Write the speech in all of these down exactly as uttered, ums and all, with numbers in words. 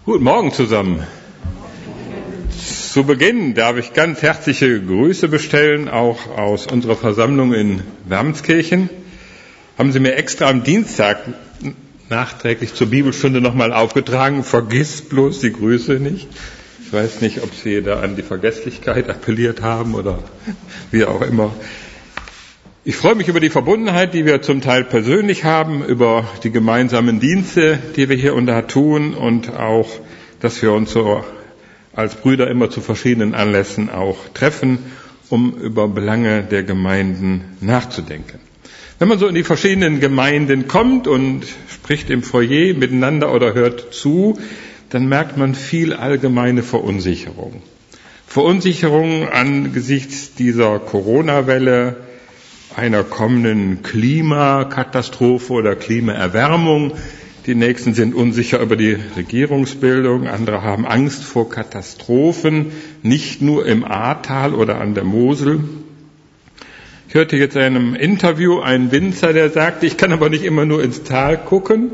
Guten Morgen zusammen. Zu Beginn darf ich ganz herzliche Grüße bestellen, auch aus unserer Versammlung in Wermskirchen. Haben Sie mir extra am Dienstag nachträglich zur Bibelstunde nochmal aufgetragen. Vergiss bloß die Grüße nicht. Ich weiß nicht, ob Sie da an die Vergesslichkeit appelliert haben oder wie auch immer. Ich freue mich über die Verbundenheit, die wir zum Teil persönlich haben, über die gemeinsamen Dienste, die wir hier und da tun und auch, dass wir uns so als Brüder immer zu verschiedenen Anlässen auch treffen, um über Belange der Gemeinden nachzudenken. Wenn man so in die verschiedenen Gemeinden kommt und spricht im Foyer miteinander oder hört zu, dann merkt man viel allgemeine Verunsicherung. Verunsicherung angesichts dieser Corona-Welle, einer kommenden Klimakatastrophe oder Klimaerwärmung. Die Nächsten sind unsicher über die Regierungsbildung, andere haben Angst vor Katastrophen, nicht nur im Ahrtal oder an der Mosel. Ich hörte jetzt in einem Interview einen Winzer, der sagte, ich kann aber nicht immer nur ins Tal gucken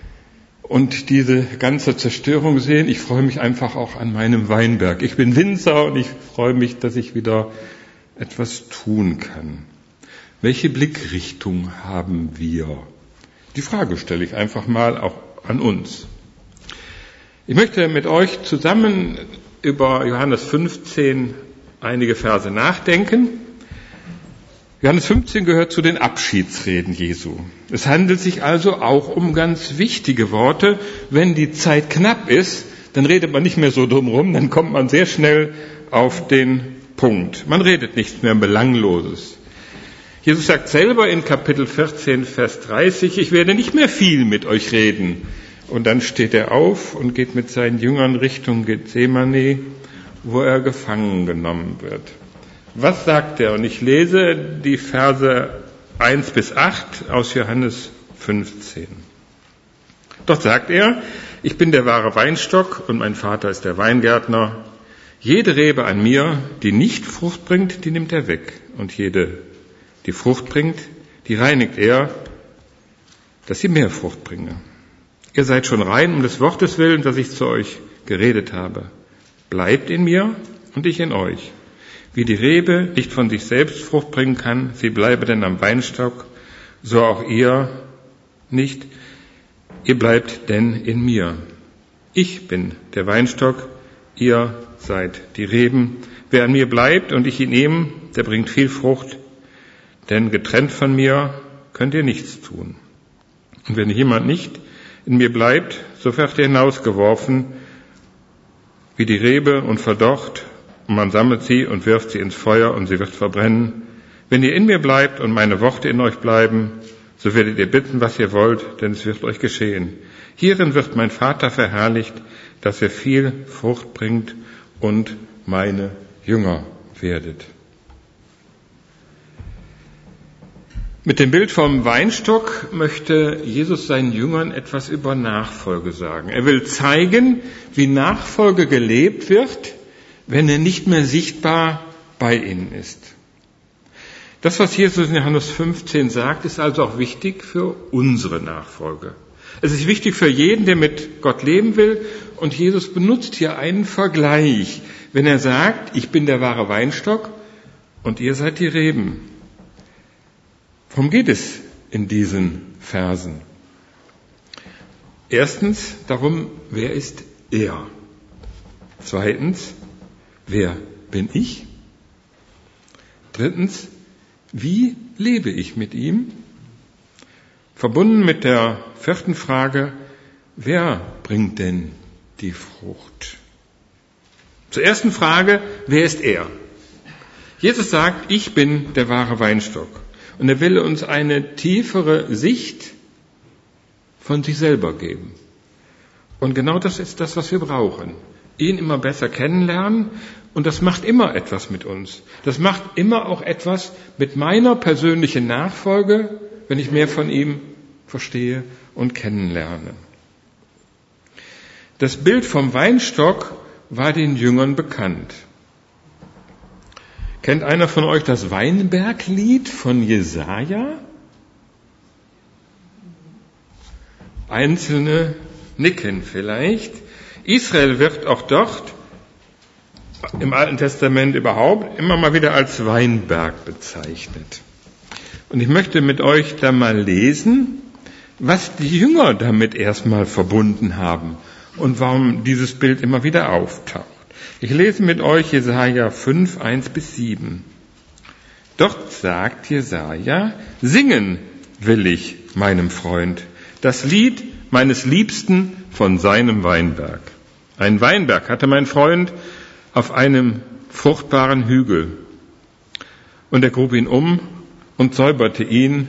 und diese ganze Zerstörung sehen. Ich freue mich einfach auch an meinem Weinberg. Ich bin Winzer und ich freue mich, dass ich wieder etwas tun kann. Welche Blickrichtung haben wir? Die Frage stelle ich einfach mal auch an uns. Ich möchte mit euch zusammen über Johannes fünfzehn einige Verse nachdenken. Johannes fünfzehn gehört zu den Abschiedsreden Jesu. Es handelt sich also auch um ganz wichtige Worte. Wenn die Zeit knapp ist, dann redet man nicht mehr so drum rum, dann kommt man sehr schnell auf den Punkt. Man redet nichts mehr Belangloses. Jesus sagt selber in Kapitel vierzehn, Vers dreißig, ich werde nicht mehr viel mit euch reden. Und dann steht er auf und geht mit seinen Jüngern Richtung Gethsemane, wo er gefangen genommen wird. Was sagt er? Und ich lese die Verse eins bis acht aus Johannes fünfzehn. Dort sagt er, ich bin der wahre Weinstock und mein Vater ist der Weingärtner. Jede Rebe an mir, die nicht Frucht bringt, die nimmt er weg. Und jede die Frucht bringt, die reinigt er, dass sie mehr Frucht bringe. Ihr seid schon rein um des Wortes willen, das ich zu euch geredet habe. Bleibt in mir und ich in euch. Wie die Rebe nicht von sich selbst Frucht bringen kann, sie bleibe denn am Weinstock, so auch ihr nicht. Ihr bleibt denn in mir. Ich bin der Weinstock, ihr seid die Reben. Wer an mir bleibt und ich in ihm, der bringt viel Frucht. Denn getrennt von mir könnt ihr nichts tun. Und wenn jemand nicht in mir bleibt, so wird er hinausgeworfen wie die Rebe und verdorrt, und man sammelt sie und wirft sie ins Feuer und sie wird verbrennen. Wenn ihr in mir bleibt und meine Worte in euch bleiben, so werdet ihr bitten, was ihr wollt, denn es wird euch geschehen. Hierin wird mein Vater verherrlicht, dass ihr viel Frucht bringt und meine Jünger werdet. Mit dem Bild vom Weinstock möchte Jesus seinen Jüngern etwas über Nachfolge sagen. Er will zeigen, wie Nachfolge gelebt wird, wenn er nicht mehr sichtbar bei ihnen ist. Das, was Jesus in Johannes fünfzehn sagt, ist also auch wichtig für unsere Nachfolge. Es ist wichtig für jeden, der mit Gott leben will. Und Jesus benutzt hier einen Vergleich, wenn er sagt, ich bin der wahre Weinstock und ihr seid die Reben. Worum geht es in diesen Versen? Erstens darum, wer ist er? Zweitens, wer bin ich? Drittens, wie lebe ich mit ihm? Verbunden mit der vierten Frage, wer bringt denn die Frucht? Zur ersten Frage, wer ist er? Jesus sagt, ich bin der wahre Weinstock. Und er will uns eine tiefere Sicht von sich selber geben. Und genau das ist das, was wir brauchen. Ihn immer besser kennenlernen. Und das macht immer etwas mit uns. Das macht immer auch etwas mit meiner persönlichen Nachfolge, wenn ich mehr von ihm verstehe und kennenlerne. Das Bild vom Weinstock war den Jüngern bekannt. Kennt einer von euch das Weinberglied von Jesaja? Einzelne nicken vielleicht. Israel wird auch dort im Alten Testament überhaupt immer mal wieder als Weinberg bezeichnet. Und ich möchte mit euch da mal lesen, was die Jünger damit erstmal verbunden haben und warum dieses Bild immer wieder auftaucht. Ich lese mit euch Jesaja fünf, eins bis sieben. Dort sagt Jesaja: Singen will ich meinem Freund das Lied meines Liebsten von seinem Weinberg. Ein Weinberg hatte mein Freund auf einem fruchtbaren Hügel. Und er grub ihn um und säuberte ihn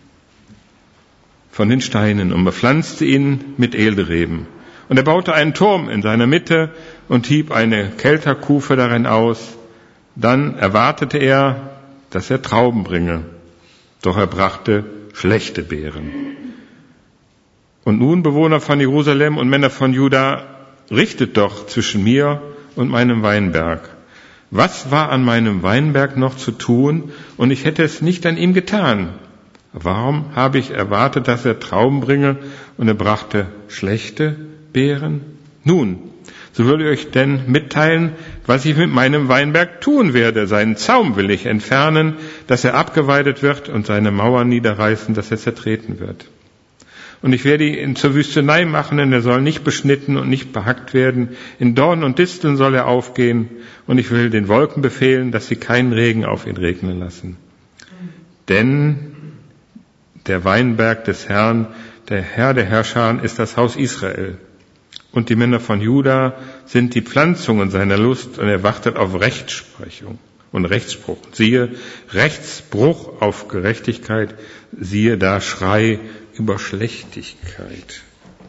von den Steinen und bepflanzte ihn mit Edelreben. Und er baute einen Turm in seiner Mitte und hieb eine Kelterkufe darin aus. Dann erwartete er, dass er Trauben bringe. Doch er brachte schlechte Beeren. Und nun, Bewohner von Jerusalem und Männer von Juda, richtet doch zwischen mir und meinem Weinberg. Was war an meinem Weinberg noch zu tun, und ich hätte es nicht an ihm getan? Warum habe ich erwartet, dass er Trauben bringe, und er brachte schlechte Beeren? Nun, so will ich euch denn mitteilen, was ich mit meinem Weinberg tun werde. Seinen Zaum will ich entfernen, dass er abgeweidet wird, und seine Mauern niederreißen, dass er zertreten wird. Und ich werde ihn zur Wüstenei machen, denn er soll nicht beschnitten und nicht behackt werden. In Dornen und Disteln soll er aufgehen, und ich will den Wolken befehlen, dass sie keinen Regen auf ihn regnen lassen. Denn der Weinberg des Herrn, der Herr der Herrscher, ist das Haus Israel. Und die Männer von Juda sind die Pflanzungen seiner Lust, und er wartet auf Rechtsprechung und Rechtsspruch. Siehe, Rechtsbruch auf Gerechtigkeit, siehe da Schrei über Schlechtigkeit.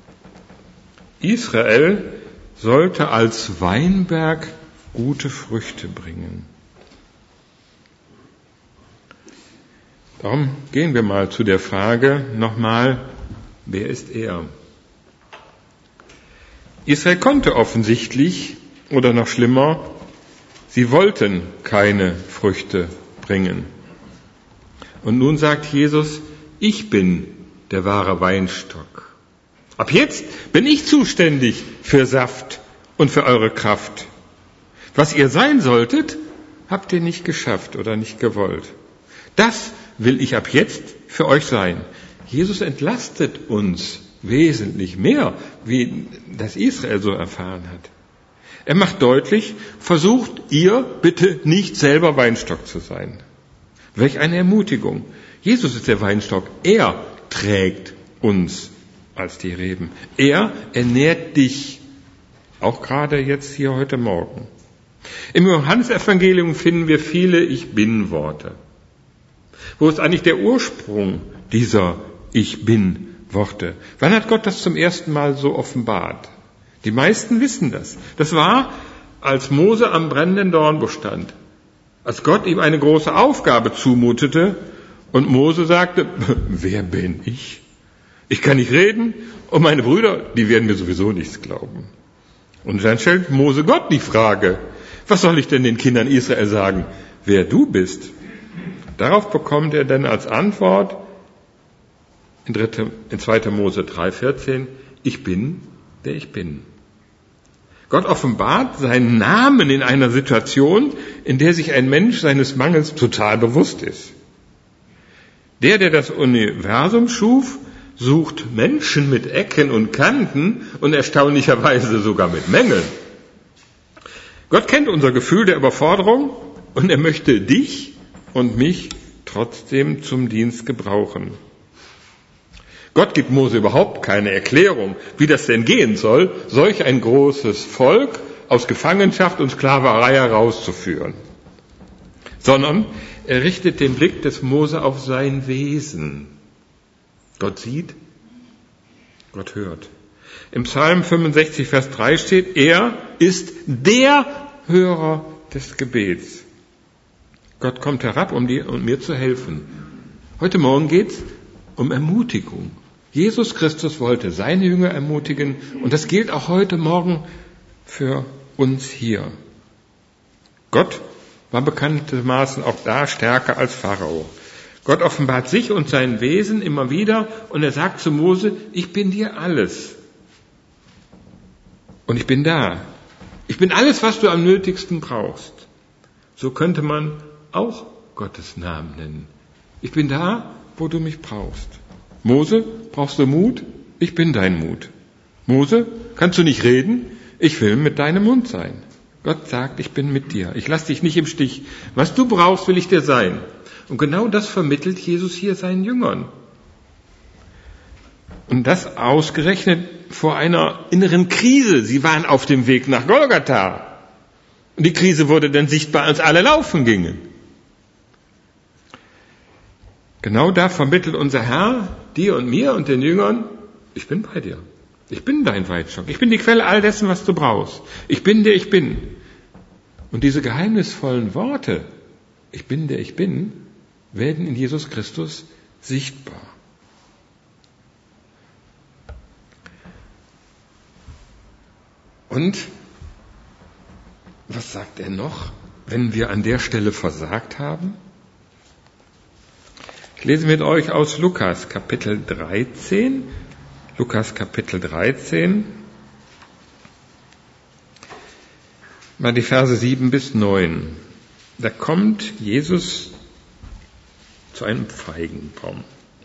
Israel sollte als Weinberg gute Früchte bringen. Darum gehen wir mal zu der Frage nochmal, wer ist er? Israel konnte offensichtlich, oder noch schlimmer, sie wollten keine Früchte bringen. Und nun sagt Jesus: Ich bin der wahre Weinstock. Ab jetzt bin ich zuständig für Saft und für eure Kraft. Was ihr sein solltet, habt ihr nicht geschafft oder nicht gewollt. Das will ich ab jetzt für euch sein. Jesus entlastet uns wesentlich mehr, wie das Israel so erfahren hat. Er macht deutlich: Versucht ihr bitte nicht selber Weinstock zu sein. Welch eine Ermutigung. Jesus ist der Weinstock. Er trägt uns als die Reben. Er ernährt dich, auch gerade jetzt hier heute Morgen. Im Johannesevangelium finden wir viele Ich-Bin-Worte. Wo ist eigentlich der Ursprung dieser Ich-Bin-Worte? Wann hat Gott das zum ersten Mal so offenbart? Die meisten wissen das. Das war, als Mose am brennenden Dornbusch stand. Als Gott ihm eine große Aufgabe zumutete und Mose sagte: Wer bin ich? Ich kann nicht reden, und meine Brüder, die werden mir sowieso nichts glauben. Und dann stellt Mose Gott die Frage: Was soll ich denn den Kindern Israel sagen, wer du bist? Darauf bekommt er dann als Antwort in, dritte, in zweiter Mose drei vierzehn: Ich bin, der ich bin. Gott offenbart seinen Namen in einer Situation, in der sich ein Mensch seines Mangels total bewusst ist. Der, der das Universum schuf, sucht Menschen mit Ecken und Kanten und erstaunlicherweise sogar mit Mängeln. Gott kennt unser Gefühl der Überforderung, und er möchte dich und mich trotzdem zum Dienst gebrauchen. Gott gibt Mose überhaupt keine Erklärung, wie das denn gehen soll, solch ein großes Volk aus Gefangenschaft und Sklaverei herauszuführen. Sondern er richtet den Blick des Mose auf sein Wesen. Gott sieht, Gott hört. Im Psalm fünfundsechzig, Vers drei steht: Er ist der Hörer des Gebets. Gott kommt herab, um dir und mir zu helfen. Heute Morgen geht's um Ermutigung. Jesus Christus wollte seine Jünger ermutigen, und das gilt auch heute Morgen für uns hier. Gott war bekanntermaßen auch da stärker als Pharao. Gott offenbart sich und sein Wesen immer wieder, und er sagt zu Mose: Ich bin dir alles. und ich bin da. Ich bin alles, was du am nötigsten brauchst. So könnte man auch Gottes Namen nennen. Ich bin da, wo du mich brauchst. Mose, brauchst du Mut? Ich bin dein Mut. Mose, kannst du nicht reden? Ich will mit deinem Mund sein. Gott sagt, ich bin mit dir. Ich lasse dich nicht im Stich. Was du brauchst, will ich dir sein. Und genau das vermittelt Jesus hier seinen Jüngern. Und das ausgerechnet vor einer inneren Krise. Sie waren auf dem Weg nach Golgatha. Und die Krise wurde dann sichtbar, als alle laufen gingen. Genau da vermittelt unser Herr dir und mir und den Jüngern, ich bin bei dir. Ich bin dein Weinstock. Ich bin die Quelle all dessen, was du brauchst. Ich bin der ich bin. Und diese geheimnisvollen Worte, ich bin der ich bin, werden in Jesus Christus sichtbar. Und was sagt er noch, wenn wir an der Stelle versagt haben? Ich lese mit euch aus Lukas Kapitel dreizehn. Lukas Kapitel dreizehn. Mal die Verse sieben bis neun. Da kommt Jesus zu einem Feigenbaum,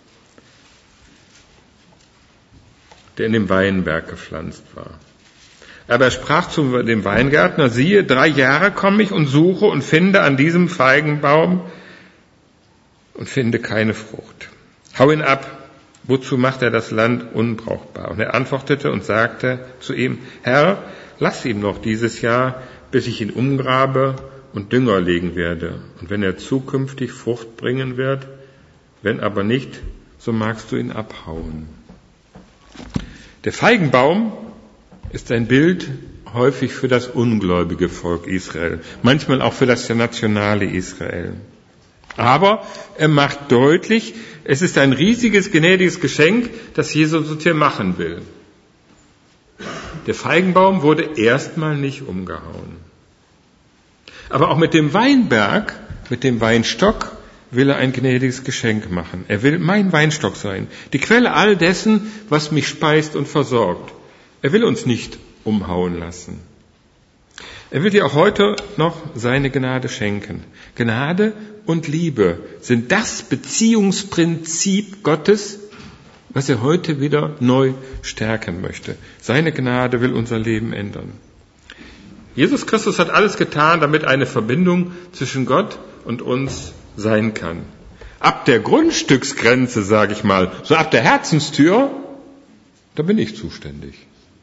der in dem Weinberg gepflanzt war. Aber er sprach zu dem Weingärtner, siehe, drei Jahre komme ich und suche und finde an diesem Feigenbaum und finde keine Frucht. Hau ihn ab. Wozu macht er das Land unbrauchbar? Und er antwortete und sagte zu ihm, Herr, lass ihn noch dieses Jahr, bis ich ihn umgrabe und Dünger legen werde. Und wenn er zukünftig Frucht bringen wird, wenn aber nicht, so magst du ihn abhauen. Der Feigenbaum ist ein Bild häufig für das ungläubige Volk Israel, manchmal auch für das nationale Israel. Aber er macht deutlich, es ist ein riesiges, gnädiges Geschenk, das Jesus uns hier machen will. Der Feigenbaum wurde erstmal nicht umgehauen. Aber auch mit dem Weinberg, mit dem Weinstock, will er ein gnädiges Geschenk machen. Er will mein Weinstock sein, die Quelle all dessen, was mich speist und versorgt. Er will uns nicht umhauen lassen. Er will dir auch heute noch seine Gnade schenken. Gnade und Liebe sind das Beziehungsprinzip Gottes, was er heute wieder neu stärken möchte. Seine Gnade will unser Leben ändern. Jesus Christus hat alles getan, damit eine Verbindung zwischen Gott und uns sein kann. Ab der Grundstücksgrenze, sage ich mal, so ab der Herzenstür, da bin ich zuständig.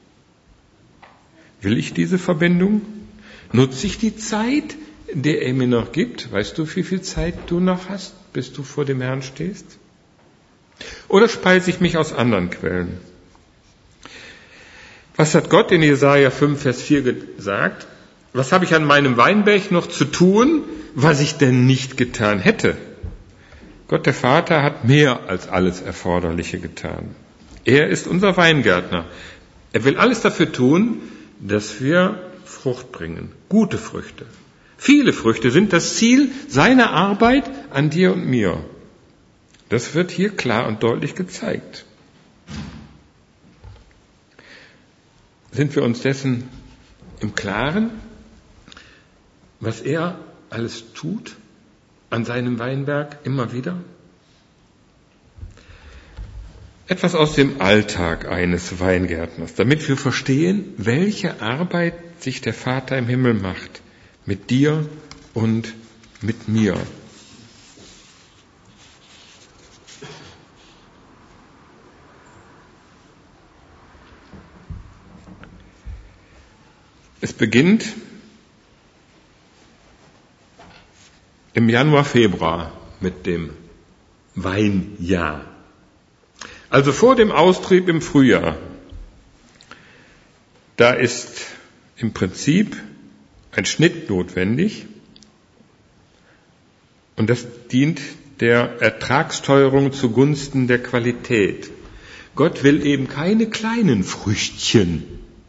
Will ich diese Verbindung? Nutze ich die Zeit, die er mir noch gibt? Weißt du, wie viel Zeit du noch hast, bis du vor dem Herrn stehst? Oder speise ich mich aus anderen Quellen? Was hat Gott in Jesaja fünf, Vers vier gesagt? Was habe ich an meinem Weinberg noch zu tun, was ich denn nicht getan hätte? Gott der Vater hat mehr als alles Erforderliche getan. Er ist unser Weingärtner. Er will alles dafür tun, dass wir Frucht bringen, gute Früchte. Viele Früchte sind das Ziel seiner Arbeit an dir und mir. Das wird hier klar und deutlich gezeigt. Sind wir uns dessen im Klaren, was er alles tut an seinem Weinberg immer wieder? Etwas aus dem Alltag eines Weingärtners, damit wir verstehen, welche Arbeit sich der Vater im Himmel macht, mit dir und mit mir. Es beginnt im Januar, Februar mit dem Weinjahr. Also vor dem Austrieb im Frühjahr. Da ist im Prinzip ein Schnitt notwendig und das dient der Ertragssteuerung zugunsten der Qualität. Gott will eben keine kleinen Früchtchen.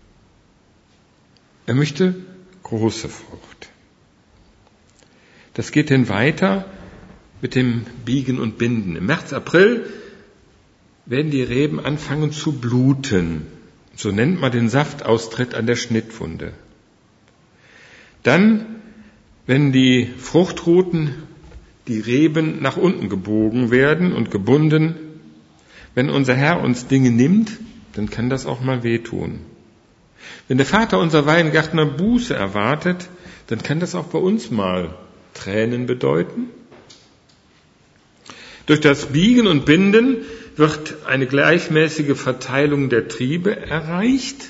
Er möchte große Frucht. Das geht dann weiter mit dem Biegen und Binden. Im März, April werden die Reben anfangen zu bluten. So nennt man den Saftaustritt an der Schnittwunde. Dann, wenn die Fruchtruten, die Reben nach unten gebogen werden und gebunden, wenn unser Herr uns Dinge nimmt, dann kann das auch mal wehtun. Wenn der Vater unser Weingärtner Buße erwartet, dann kann das auch bei uns mal Tränen bedeuten. Durch das Biegen und Binden wird eine gleichmäßige Verteilung der Triebe erreicht.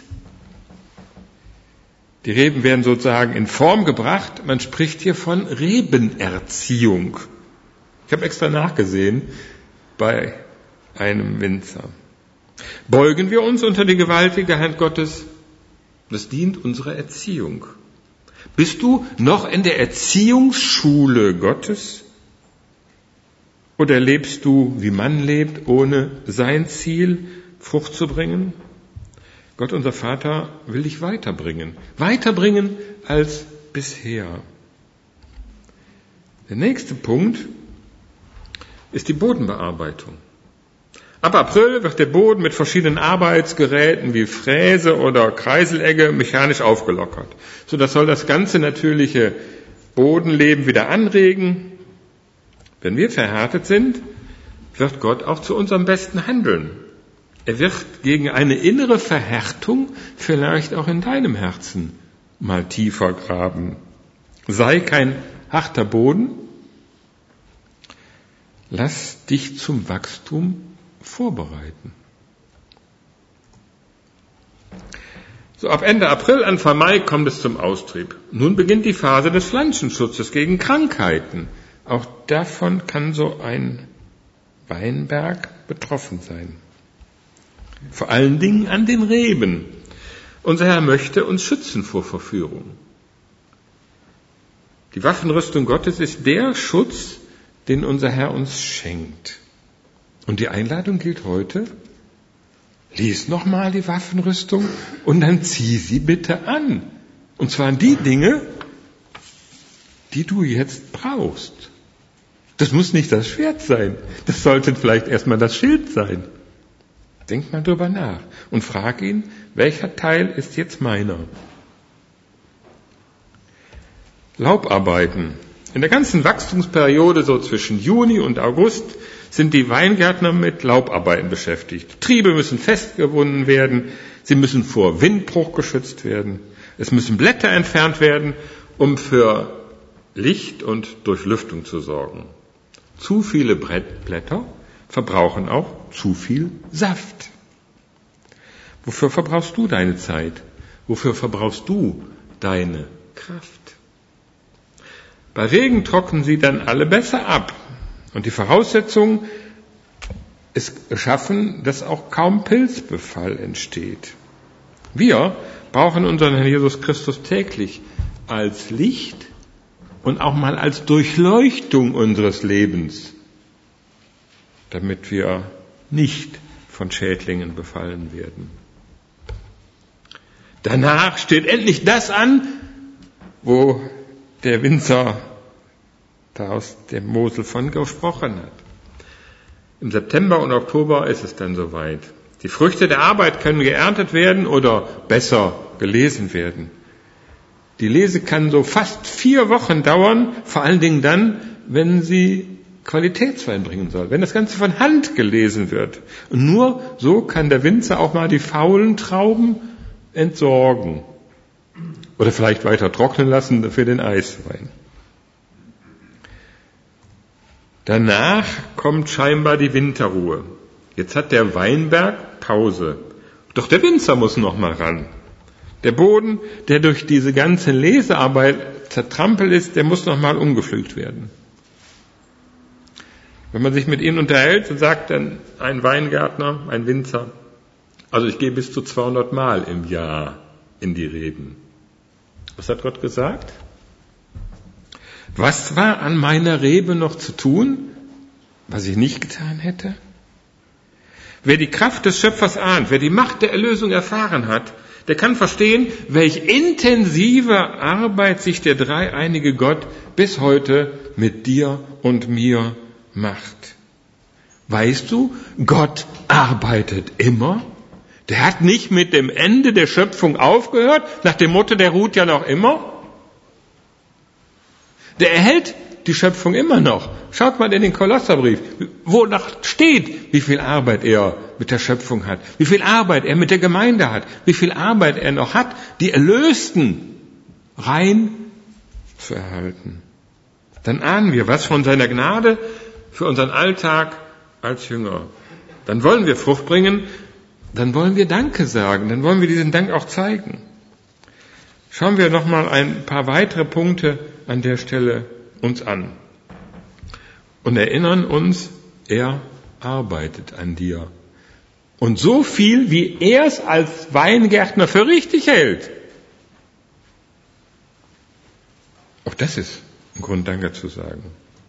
Die Reben werden sozusagen in Form gebracht. Man spricht hier von Rebenerziehung. Ich habe extra nachgesehen bei einem Winzer. Beugen wir uns unter die gewaltige Hand Gottes? Das dient unserer Erziehung. Bist du noch in der Erziehungsschule Gottes? Oder lebst du, wie man lebt, ohne sein Ziel, Frucht zu bringen? Gott, unser Vater, will dich weiterbringen. Weiterbringen als bisher. Der nächste Punkt ist die Bodenbearbeitung. Ab April wird der Boden mit verschiedenen Arbeitsgeräten wie Fräse oder Kreiselegge mechanisch aufgelockert. So, das soll das ganze natürliche Bodenleben wieder anregen. Wenn wir verhärtet sind, wird Gott auch zu unserem Besten handeln. Er wird gegen eine innere Verhärtung vielleicht auch in deinem Herzen mal tiefer graben. Sei kein harter Boden. Lass dich zum Wachstum vorbereiten. So, ab Ende April, Anfang Mai kommt es zum Austrieb. Nun beginnt die Phase des Pflanzenschutzes gegen Krankheiten. Auch davon kann so ein Weinberg betroffen sein. Vor allen Dingen an den Reben. Unser Herr möchte uns schützen vor Verführung. Die Waffenrüstung Gottes ist der Schutz, den unser Herr uns schenkt. Und die Einladung gilt heute: Lies nochmal die Waffenrüstung und dann zieh sie bitte an. Und zwar an die Dinge, die du jetzt brauchst. Das muss nicht das Schwert sein. Das sollte vielleicht erstmal das Schild sein. Denk mal drüber nach und frag ihn, welcher Teil ist jetzt meiner? Laubarbeiten. In der ganzen Wachstumsperiode, so zwischen Juni und August, sind die Weingärtner mit Laubarbeiten beschäftigt. Triebe müssen festgebunden werden, sie müssen vor Windbruch geschützt werden, es müssen Blätter entfernt werden, um für Licht und Durchlüftung zu sorgen. Zu viele Blätter verbrauchen auch zu viel Saft. Wofür verbrauchst du deine Zeit? Wofür verbrauchst du deine Kraft? Bei Regen trocknen sie dann alle besser ab. Und die Voraussetzung ist geschaffen, dass auch kaum Pilzbefall entsteht. Wir brauchen unseren Herrn Jesus Christus täglich als Licht und auch mal als Durchleuchtung unseres Lebens, damit wir nicht von Schädlingen befallen werden. Danach steht endlich das an, wo der Winzer da aus dem Mosel von gesprochen hat. Im September und Oktober ist es dann soweit. Die Früchte der Arbeit können geerntet werden oder besser gelesen werden. Die Lese kann so fast vier Wochen dauern, vor allen Dingen dann, wenn sie Qualitätswein bringen soll, wenn das Ganze von Hand gelesen wird. Und nur so kann der Winzer auch mal die faulen Trauben entsorgen oder vielleicht weiter trocknen lassen für den Eiswein. Danach kommt scheinbar die Winterruhe. Jetzt hat der Weinberg Pause. Doch der Winzer muss noch mal ran. Der Boden, der durch diese ganze Lesearbeit zertrampelt ist, der muss noch mal umgepflügt werden. Wenn man sich mit ihnen unterhält, so sagt dann ein Weingärtner, ein Winzer, also ich gehe bis zu zweihundert Mal im Jahr in die Reben. Was hat Gott gesagt? Was war an meiner Rebe noch zu tun, was ich nicht getan hätte? Wer die Kraft des Schöpfers ahnt, wer die Macht der Erlösung erfahren hat, der kann verstehen, welch intensive Arbeit sich der dreieinige Gott bis heute mit dir und mir macht. Weißt du, Gott arbeitet immer, Der hat nicht mit dem Ende der Schöpfung aufgehört, nach dem Motto, der ruht ja noch immer. Der erhält die Schöpfung immer noch. Schaut mal in den Kolosserbrief, wo noch steht, wie viel Arbeit er mit der Schöpfung hat, wie viel Arbeit er mit der Gemeinde hat, wie viel Arbeit er noch hat, die Erlösten rein zu erhalten. Dann ahnen wir was von seiner Gnade für unseren Alltag als Jünger. Dann wollen wir Frucht bringen, dann wollen wir Danke sagen, dann wollen wir diesen Dank auch zeigen. Schauen wir noch mal ein paar weitere Punkte an der Stelle uns an und erinnern uns, er arbeitet an dir. Und so viel, wie er es als Weingärtner für richtig hält. Auch das ist ein Grund, Danke zu sagen.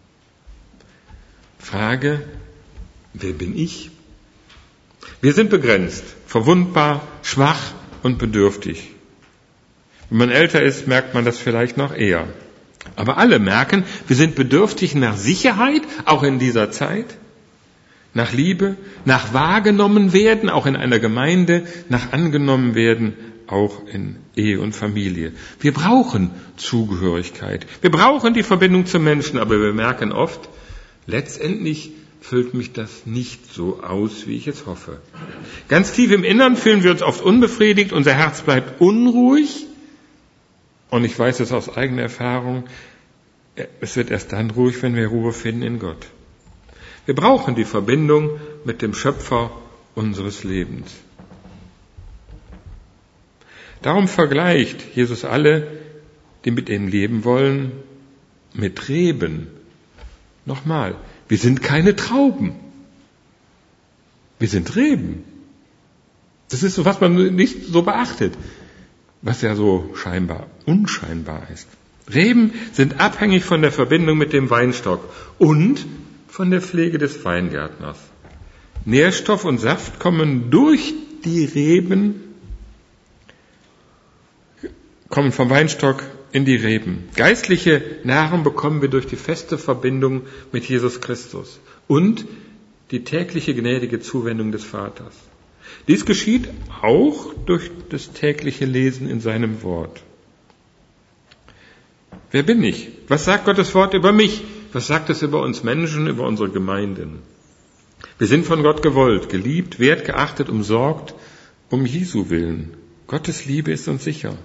Frage, wer bin ich? Wir sind begrenzt, verwundbar, schwach und bedürftig. Wenn man älter ist, merkt man das vielleicht noch eher. Aber alle merken, wir sind bedürftig nach Sicherheit, auch in dieser Zeit, nach Liebe, nach wahrgenommen werden, auch in einer Gemeinde, nach angenommen werden, auch in Ehe und Familie. Wir brauchen Zugehörigkeit. Wir brauchen die Verbindung zu Menschen, aber wir merken oft, letztendlich füllt mich das nicht so aus, wie ich es hoffe. Ganz tief im Innern fühlen wir uns oft unbefriedigt, unser Herz bleibt unruhig. Und ich weiß es aus eigener Erfahrung, es wird erst dann ruhig, wenn wir Ruhe finden in Gott. Wir brauchen die Verbindung mit dem Schöpfer unseres Lebens. Darum vergleicht Jesus alle, die mit ihm leben wollen, mit Reben. Nochmal, wir sind keine Trauben. Wir sind Reben. Das ist so, was man nicht so beachtet, was ja so scheinbar unscheinbar ist. Reben sind abhängig von der Verbindung mit dem Weinstock und von der Pflege des Weingärtners. Nährstoff und Saft kommen durch die Reben, kommen vom Weinstock in die Reben. Geistliche Nahrung bekommen wir durch die feste Verbindung mit Jesus Christus und die tägliche gnädige Zuwendung des Vaters. Dies geschieht auch durch das tägliche Lesen in seinem Wort. Wer bin ich? Was sagt Gottes Wort über mich? Was sagt es über uns Menschen, über unsere Gemeinden? Wir sind von Gott gewollt, geliebt, wertgeachtet, umsorgt, um Jesu willen. Gottes Liebe ist uns sicher.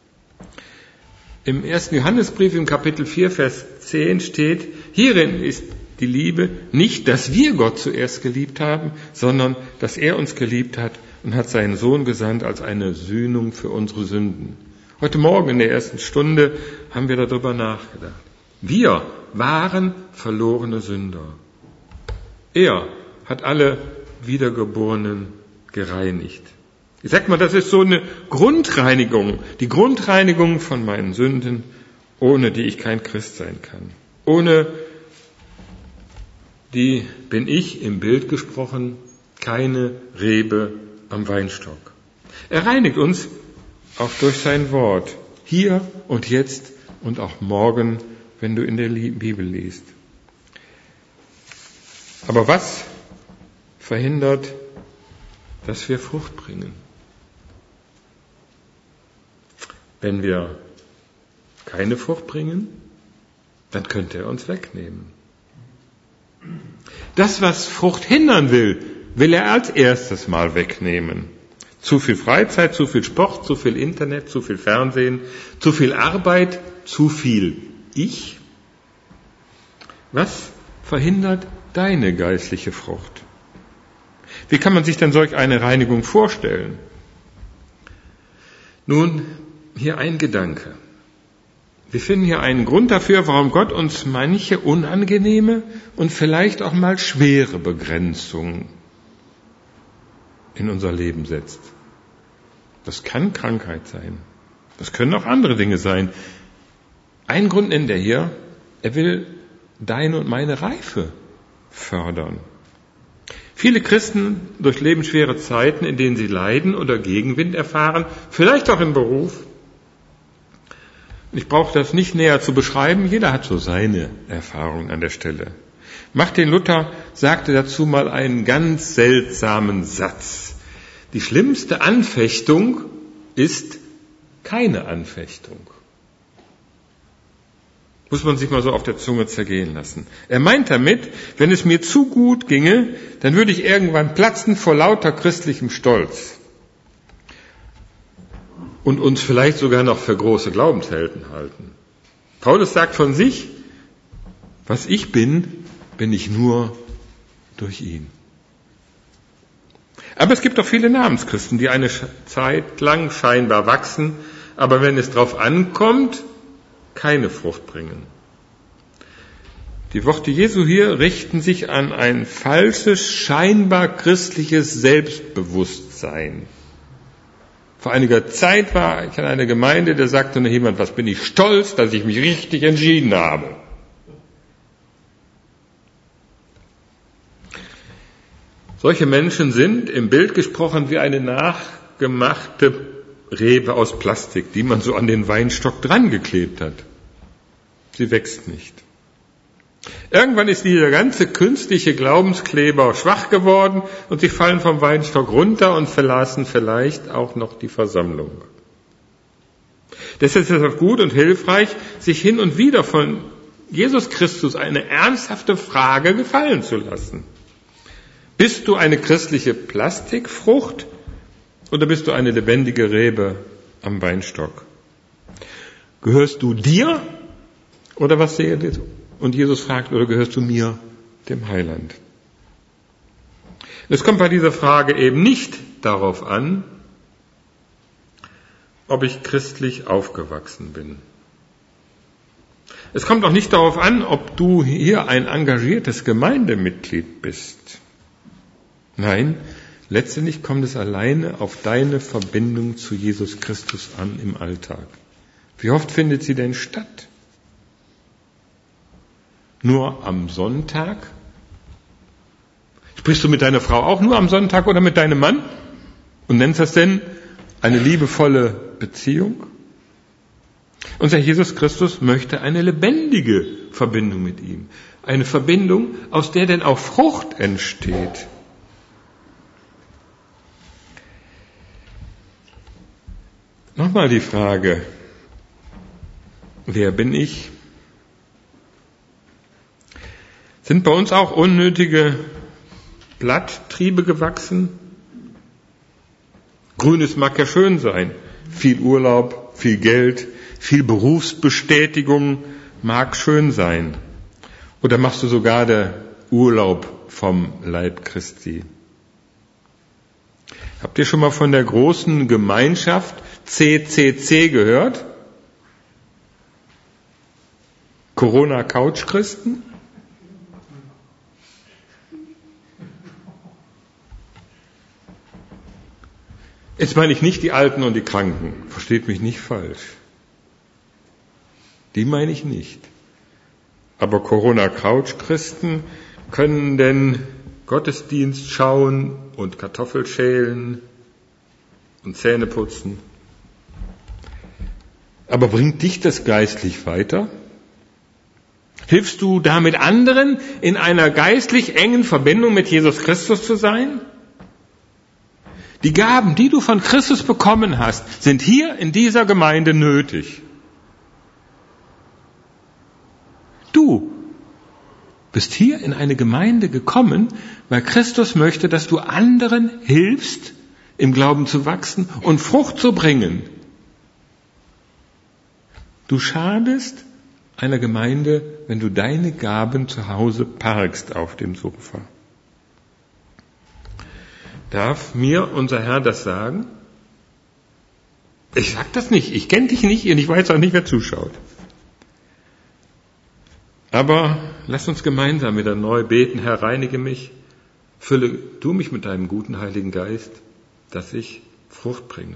Im ersten Johannesbrief im Kapitel vier, Vers zehn steht, hierin ist die Liebe nicht, dass wir Gott zuerst geliebt haben, sondern dass er uns geliebt hat und hat seinen Sohn gesandt als eine Sühnung für unsere Sünden. Heute Morgen in der ersten Stunde haben wir darüber nachgedacht. Wir waren verlorene Sünder. Er hat alle Wiedergeborenen gereinigt. Ich sag mal, das ist so eine Grundreinigung, die Grundreinigung von meinen Sünden, ohne die ich kein Christ sein kann. Ohne die bin ich, im Bild gesprochen, keine Rebe am Weinstock. Er reinigt uns auch durch sein Wort, hier und jetzt und auch morgen, wenn du in der Bibel liest. Aber was verhindert, dass wir Frucht bringen? Wenn wir keine Frucht bringen, dann könnte er uns wegnehmen. Das, was Frucht hindern will, will er als erstes mal wegnehmen. Zu viel Freizeit, zu viel Sport, zu viel Internet, zu viel Fernsehen, zu viel Arbeit, zu viel Ich. Was verhindert deine geistliche Frucht? Wie kann man sich denn solch eine Reinigung vorstellen? Nun, hier ein Gedanke. Wir finden hier einen Grund dafür, warum Gott uns manche unangenehme und vielleicht auch mal schwere Begrenzungen in unser Leben setzt. Das kann Krankheit sein. Das können auch andere Dinge sein. Ein Grund nennt er hier, er will deine und meine Reife fördern. Viele Christen durchleben schwere Zeiten, in denen sie Leiden oder Gegenwind erfahren, vielleicht auch im Beruf. Ich brauche das nicht näher zu beschreiben, jeder hat so seine Erfahrung an der Stelle. Martin Luther sagte dazu mal einen ganz seltsamen Satz. Die schlimmste Anfechtung ist keine Anfechtung. Muss man sich mal so auf der Zunge zergehen lassen. Er meint damit, wenn es mir zu gut ginge, dann würde ich irgendwann platzen vor lauter christlichem Stolz. Und uns vielleicht sogar noch für große Glaubenshelden halten. Paulus sagt von sich, was ich bin, bin ich nur durch ihn. Aber es gibt auch viele Namenschristen, die eine Zeit lang scheinbar wachsen, aber wenn es drauf ankommt, keine Frucht bringen. Die Worte Jesu hier richten sich an ein falsches, scheinbar christliches Selbstbewusstsein. Vor einiger Zeit war ich in einer Gemeinde, da sagte nur jemand, was bin ich stolz, dass ich mich richtig entschieden habe. Solche Menschen sind im Bild gesprochen wie eine nachgemachte Rebe aus Plastik, die man so an den Weinstock dran geklebt hat. Sie wächst nicht. Irgendwann ist dieser ganze künstliche Glaubenskleber schwach geworden und sie fallen vom Weinstock runter und verlassen vielleicht auch noch die Versammlung. Deshalb ist es gut und hilfreich, sich hin und wieder von Jesus Christus eine ernsthafte Frage gefallen zu lassen. Bist du eine christliche Plastikfrucht oder bist du eine lebendige Rebe am Weinstock? Gehörst du dir oder was sehe ich? Und Jesus fragt, oder gehörst du mir, dem Heiland? Es kommt bei dieser Frage eben nicht darauf an, ob ich christlich aufgewachsen bin. Es kommt auch nicht darauf an, ob du hier ein engagiertes Gemeindemitglied bist. Nein, letztendlich kommt es alleine auf deine Verbindung zu Jesus Christus an im Alltag. Wie oft findet sie denn statt? Nur am Sonntag? Sprichst du mit deiner Frau auch nur am Sonntag oder mit deinem Mann? Und nennst das denn eine liebevolle Beziehung? Unser Jesus Christus möchte eine lebendige Verbindung mit ihm. Eine Verbindung, aus der denn auch Frucht entsteht. Nochmal die Frage, wer bin ich? Sind bei uns auch unnötige Blatttriebe gewachsen? Grünes mag ja schön sein. Viel Urlaub, viel Geld, viel Berufsbestätigung mag schön sein. Oder machst du sogar den Urlaub vom Leib Christi? Habt ihr schon mal von der großen Gemeinschaft C C C gehört? Corona-Couch-Christen? Jetzt meine ich nicht die Alten und die Kranken. Versteht mich nicht falsch. Die meine ich nicht. Aber Corona-Couch-Christen können denn Gottesdienst schauen und Kartoffel schälen und Zähne putzen. Aber bringt dich das geistlich weiter? Hilfst du damit anderen, in einer geistlich engen Verbindung mit Jesus Christus zu sein? Die Gaben, die du von Christus bekommen hast, sind hier in dieser Gemeinde nötig. Du bist hier in eine Gemeinde gekommen, weil Christus möchte, dass du anderen hilfst, im Glauben zu wachsen und Frucht zu bringen. Du schadest einer Gemeinde, wenn du deine Gaben zu Hause parkst auf dem Sofa. Darf mir unser Herr das sagen? Ich sag das nicht. Ich kenne dich nicht und ich weiß auch nicht, wer zuschaut. Aber lass uns gemeinsam wieder neu beten. Herr, reinige mich. Fülle du mich mit deinem guten Heiligen Geist, dass ich Frucht bringe.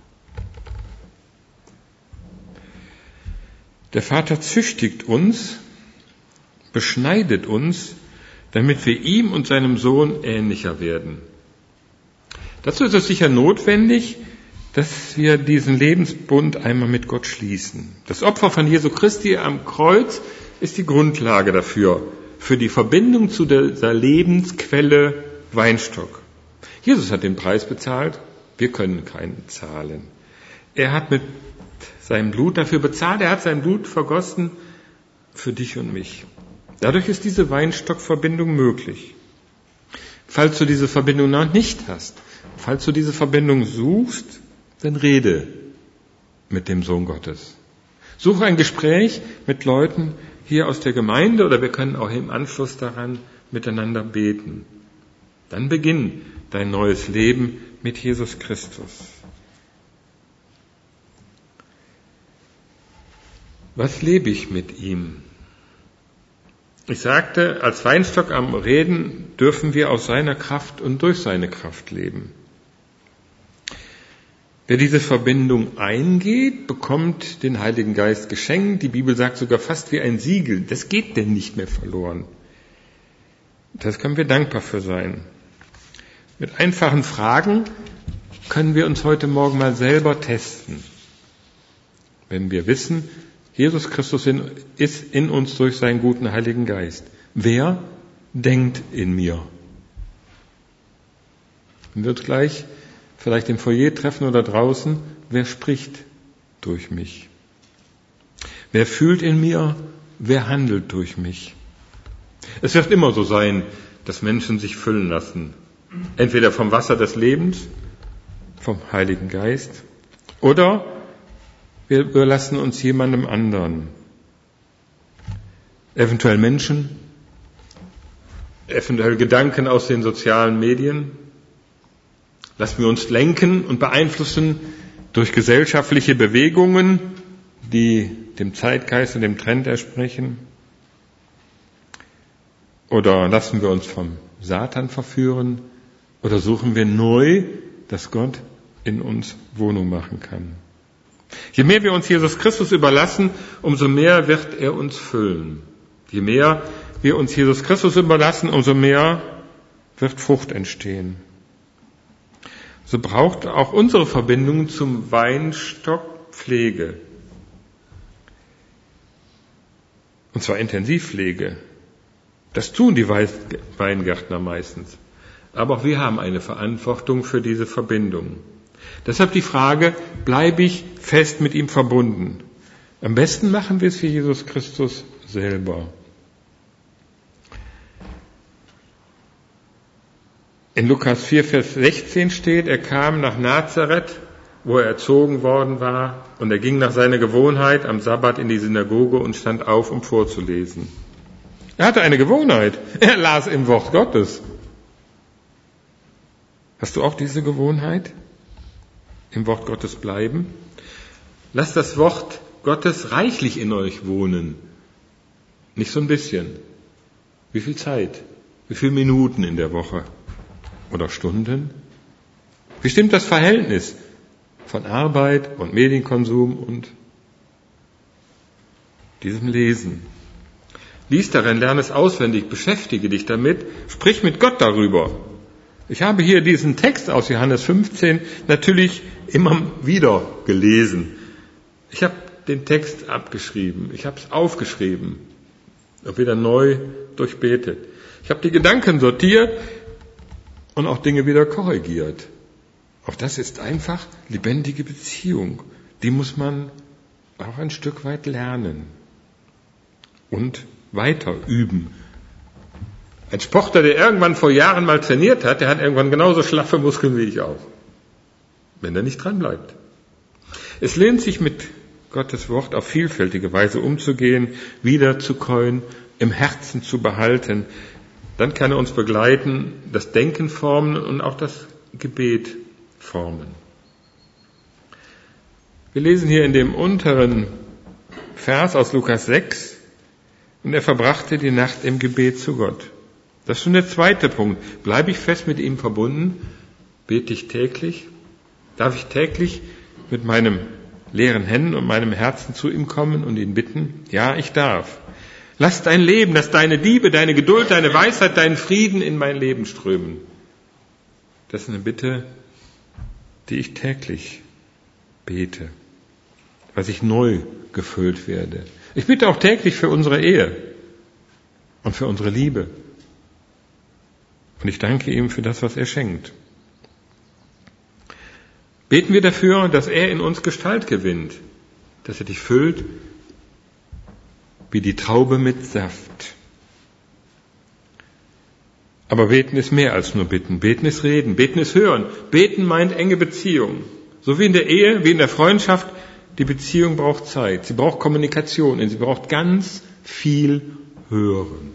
Der Vater züchtigt uns, beschneidet uns, damit wir ihm und seinem Sohn ähnlicher werden. Dazu ist es sicher notwendig, dass wir diesen Lebensbund einmal mit Gott schließen. Das Opfer von Jesu Christi am Kreuz ist die Grundlage dafür, für die Verbindung zu dieser Lebensquelle Weinstock. Jesus hat den Preis bezahlt, wir können keinen zahlen. Er hat mit seinem Blut dafür bezahlt, er hat sein Blut vergossen für dich und mich. Dadurch ist diese Weinstockverbindung möglich. Falls du diese Verbindung noch nicht hast, falls du diese Verbindung suchst, dann rede mit dem Sohn Gottes. Suche ein Gespräch mit Leuten hier aus der Gemeinde oder wir können auch im Anschluss daran miteinander beten. Dann beginn dein neues Leben mit Jesus Christus. Was lebe ich mit ihm? Ich sagte, als Weinstock am Reden dürfen wir aus seiner Kraft und durch seine Kraft leben. Wer diese Verbindung eingeht, bekommt den Heiligen Geist geschenkt. Die Bibel sagt sogar fast wie ein Siegel. Das geht denn nicht mehr verloren. Das können wir dankbar für sein. Mit einfachen Fragen können wir uns heute Morgen mal selber testen. Wenn wir wissen, Jesus Christus ist in uns durch seinen guten Heiligen Geist. Wer denkt in mir? Man wird gleich vielleicht im Foyer treffen oder draußen. Wer spricht durch mich? Wer fühlt in mir? Wer handelt durch mich? Es wird immer so sein, dass Menschen sich füllen lassen. Entweder vom Wasser des Lebens, vom Heiligen Geist, oder wir überlassen uns jemandem anderen. Eventuell Menschen, eventuell Gedanken aus den sozialen Medien. Lassen wir uns lenken und beeinflussen durch gesellschaftliche Bewegungen, die dem Zeitgeist und dem Trend entsprechen. Oder lassen wir uns vom Satan verführen? Oder suchen wir neu, dass Gott in uns Wohnung machen kann? Je mehr wir uns Jesus Christus überlassen, umso mehr wird er uns füllen. Je mehr wir uns Jesus Christus überlassen, umso mehr wird Frucht entstehen. So braucht auch unsere Verbindung zum Weinstock Pflege. Und zwar Intensivpflege. Das tun die Weingärtner meistens. Aber auch wir haben eine Verantwortung für diese Verbindung. Deshalb die Frage, bleibe ich fest mit ihm verbunden? Am besten machen wir es wie Jesus Christus selber. In Lukas vier, Vers sechzehn steht, er kam nach Nazareth, wo er erzogen worden war, und er ging nach seiner Gewohnheit am Sabbat in die Synagoge und stand auf, um vorzulesen. Er hatte eine Gewohnheit. Er las im Wort Gottes. Hast du auch diese Gewohnheit? Im Wort Gottes bleiben? Lasst das Wort Gottes reichlich in euch wohnen. Nicht so ein bisschen. Wie viel Zeit? Wie viele Minuten in der Woche? Oder Stunden? Wie stimmt das Verhältnis von Arbeit und Medienkonsum und diesem Lesen? Lies darin, lerne es auswendig, beschäftige dich damit, sprich mit Gott darüber. Ich habe hier diesen Text aus Johannes fünfzehn natürlich immer wieder gelesen. Ich habe den Text abgeschrieben, ich habe es aufgeschrieben und wieder neu durchbetet. Ich habe die Gedanken sortiert und auch Dinge wieder korrigiert. Auch das ist einfach lebendige Beziehung. Die muss man auch ein Stück weit lernen und weiter üben. Ein Sportler, der irgendwann vor Jahren mal trainiert hat, der hat irgendwann genauso schlaffe Muskeln wie ich auch, wenn er nicht dran bleibt. Es lohnt sich, mit Gottes Wort auf vielfältige Weise umzugehen, wiederzukäuen, im Herzen zu behalten. Dann kann er uns begleiten, das Denken formen und auch das Gebet formen. Wir lesen hier in dem unteren Vers aus Lukas sechs, und er verbrachte die Nacht im Gebet zu Gott. Das ist schon der zweite Punkt. Bleibe ich fest mit ihm verbunden? Bete ich täglich? Darf ich täglich mit meinem leeren Händen und meinem Herzen zu ihm kommen und ihn bitten? Ja, ich darf. Lass dein Leben, lass deine Liebe, deine Geduld, deine Weisheit, deinen Frieden in mein Leben strömen. Das ist eine Bitte, die ich täglich bete, dass ich neu gefüllt werde. Ich bitte auch täglich für unsere Ehe und für unsere Liebe. Und ich danke ihm für das, was er schenkt. Beten wir dafür, dass er in uns Gestalt gewinnt, dass er dich füllt wie die Traube mit Saft. Aber beten ist mehr als nur bitten. Beten ist reden, beten ist hören. Beten meint enge Beziehung. So wie in der Ehe, wie in der Freundschaft, die Beziehung braucht Zeit. Sie braucht Kommunikation und sie braucht ganz viel Hören.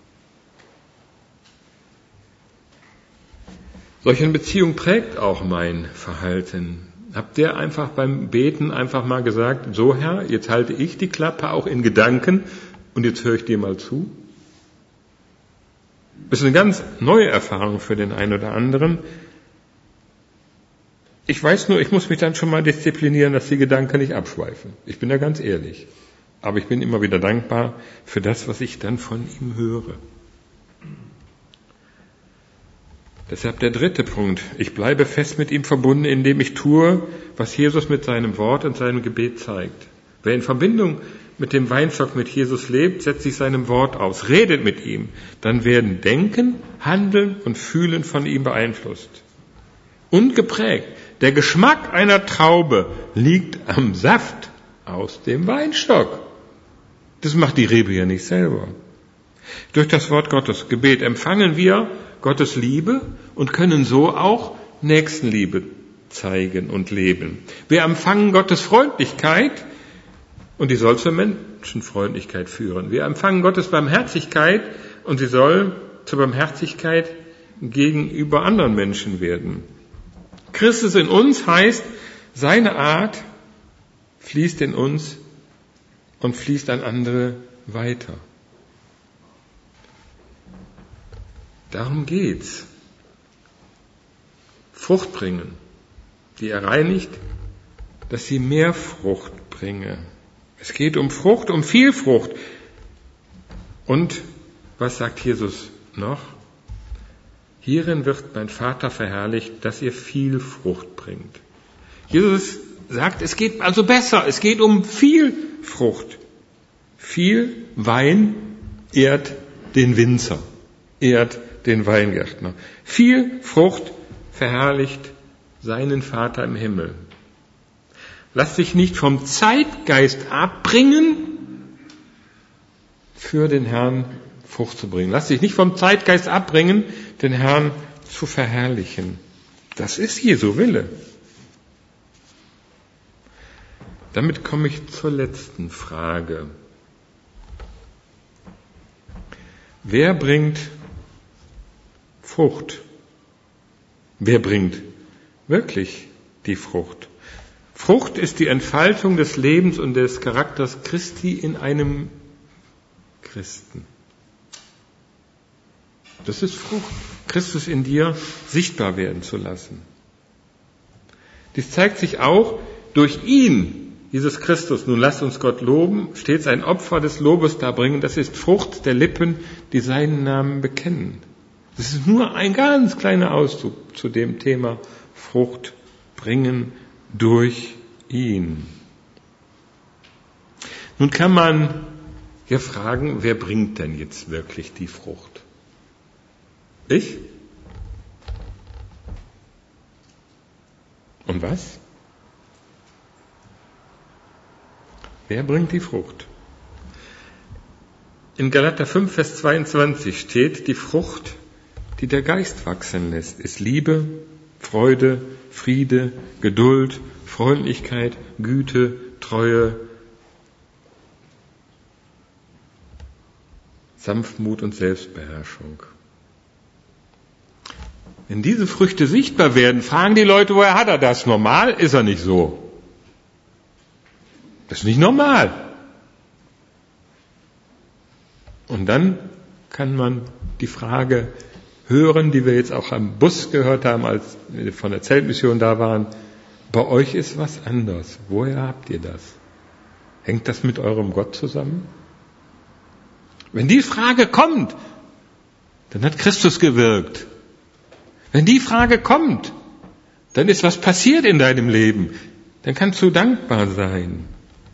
Solch eine Beziehung prägt auch mein Verhalten. Habt ihr einfach beim Beten einfach mal gesagt, so Herr, jetzt halte ich die Klappe auch in Gedanken und jetzt höre ich dir mal zu? Das ist eine ganz neue Erfahrung für den einen oder anderen. Ich weiß nur, ich muss mich dann schon mal disziplinieren, dass die Gedanken nicht abschweifen. Ich bin da ganz ehrlich. Aber ich bin immer wieder dankbar für das, was ich dann von ihm höre. Deshalb der dritte Punkt. Ich bleibe fest mit ihm verbunden, indem ich tue, was Jesus mit seinem Wort und seinem Gebet zeigt. Wer in Verbindung mit dem Weinstock mit Jesus lebt, setzt sich seinem Wort aus, redet mit ihm. Dann werden Denken, Handeln und Fühlen von ihm beeinflusst. Und geprägt. Der Geschmack einer Traube liegt am Saft aus dem Weinstock. Das macht die Rebe ja nicht selber. Durch das Wort Gottes, Gebet, empfangen wir Gottes Liebe und können so auch Nächstenliebe zeigen und leben. Wir empfangen Gottes Freundlichkeit und die soll zur Menschenfreundlichkeit führen. Wir empfangen Gottes Barmherzigkeit und sie soll zur Barmherzigkeit gegenüber anderen Menschen werden. Christus in uns heißt, seine Art fließt in uns und fließt an andere weiter. Darum geht's. Frucht bringen, die er reinigt, dass sie mehr Frucht bringe. Es geht um Frucht, um viel Frucht. Und was sagt Jesus noch? Hierin wird mein Vater verherrlicht, dass ihr viel Frucht bringt. Jesus sagt, es geht also besser, es geht um viel Frucht. Viel Wein ehrt den Winzer, ehrt den Weingärtner. Viel Frucht verherrlicht seinen Vater im Himmel. Lass dich nicht vom Zeitgeist abbringen, für den Herrn Frucht zu bringen. Lass dich nicht vom Zeitgeist abbringen, den Herrn zu verherrlichen. Das ist Jesu Wille. Damit komme ich zur letzten Frage. Wer bringt Frucht? Wer bringt wirklich die Frucht? Frucht ist die Entfaltung des Lebens und des Charakters Christi in einem Christen. Das ist Frucht, Christus in dir sichtbar werden zu lassen. Dies zeigt sich auch durch ihn, Jesus Christus. Nun lasst uns Gott loben, stets ein Opfer des Lobes darbringen. Das ist Frucht der Lippen, die seinen Namen bekennen. Das ist nur ein ganz kleiner Auszug zu dem Thema Frucht bringen durch ihn. Nun kann man ja fragen, wer bringt denn jetzt wirklich die Frucht? Ich? Und was? Wer bringt die Frucht? In Galater fünf, Vers zweiundzwanzig steht, die Frucht, die der Geist wachsen lässt, ist Liebe, Freude, Friede, Geduld, Freundlichkeit, Güte, Treue, Sanftmut und Selbstbeherrschung. Wenn diese Früchte sichtbar werden, fragen die Leute, woher hat er das? Normal ist er nicht so. Das ist nicht normal. Und dann kann man die Frage hören, die wir jetzt auch am Bus gehört haben, als wir von der Zeltmission da waren. Bei euch ist was anders. Woher habt ihr das? Hängt das mit eurem Gott zusammen? Wenn die Frage kommt, dann hat Christus gewirkt. Wenn die Frage kommt, dann ist was passiert in deinem Leben. Dann kannst du dankbar sein.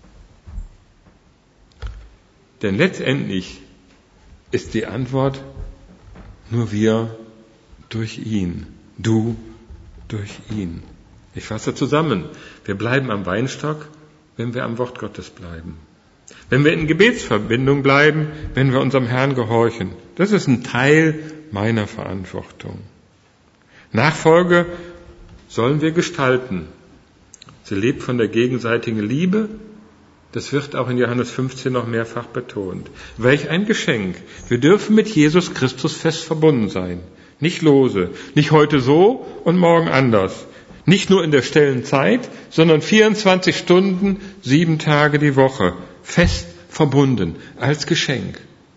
Denn letztendlich ist die Antwort nur wir durch ihn. Du durch ihn. Ich fasse zusammen. Wir bleiben am Weinstock, wenn wir am Wort Gottes bleiben. Wenn wir in Gebetsverbindung bleiben, wenn wir unserem Herrn gehorchen. Das ist ein Teil meiner Verantwortung. Nachfolge sollen wir gestalten. Sie lebt von der gegenseitigen Liebe. Das wird auch in Johannes fünfzehn noch mehrfach betont. Welch ein Geschenk. Wir dürfen mit Jesus Christus fest verbunden sein. Nicht lose. Nicht heute so und morgen anders. Nicht nur in der stillen Zeit, sondern vierundzwanzig Stunden, sieben Tage die Woche. Fest verbunden. Als Geschenk.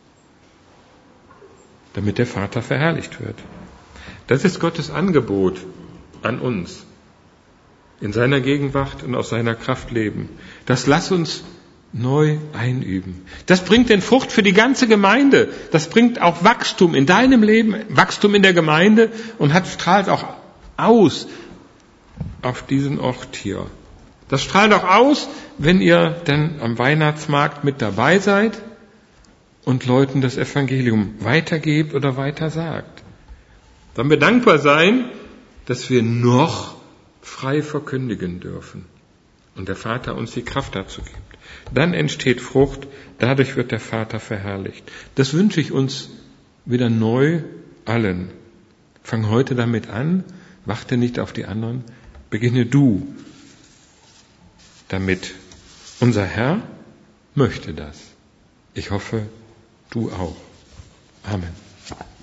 Damit der Vater verherrlicht wird. Das ist Gottes Angebot an uns. In seiner Gegenwart und aus seiner Kraft leben. Das lass uns neu einüben. Das bringt den Frucht für die ganze Gemeinde. Das bringt auch Wachstum in deinem Leben, Wachstum in der Gemeinde und hat, strahlt auch aus auf diesen Ort hier. Das strahlt auch aus, wenn ihr dann am Weihnachtsmarkt mit dabei seid und Leuten das Evangelium weitergebt oder weiter sagt. Dann wir dankbar sein, dass wir noch frei verkündigen dürfen und der Vater uns die Kraft dazu gibt. Dann entsteht Frucht, dadurch wird der Vater verherrlicht. Das wünsche ich uns wieder neu allen. Fang heute damit an, warte nicht auf die anderen, beginne du damit. Unser Herr möchte das. Ich hoffe, du auch. Amen.